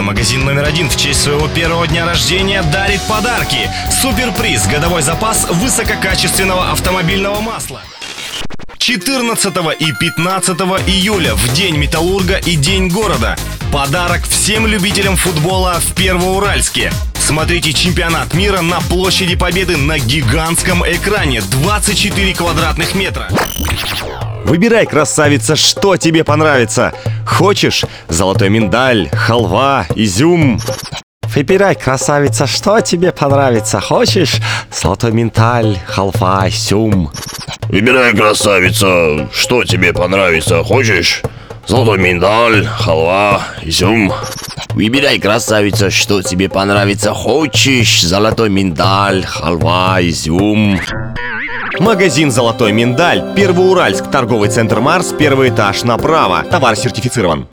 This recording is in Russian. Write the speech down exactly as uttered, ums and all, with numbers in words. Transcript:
Автомагазин номер один в честь своего первого дня рождения дарит подарки. Суперприз – годовой запас высококачественного автомобильного масла. четырнадцатого и пятнадцатого июля в День Металлурга и День города. Подарок всем любителям футбола в Первоуральске. Смотрите чемпионат мира на площади Победы на гигантском экране двадцать четыре квадратных метра. Выбирай, красавица, что тебе понравится. Хочешь золотой миндаль, халва, изюм? Выбирай, красавица, что тебе понравится. Хочешь золотой миндаль, халва, изюм? Выбирай, красавица, что тебе понравится. Хочешь золотой миндаль, халва, изюм? Выбирай, красавица, что тебе понравится. Хочешь золотой миндаль, халва, изюм? Магазин «Золотой миндаль», Первоуральск, торговый центр «Марс», первый этаж направо. Товар сертифицирован.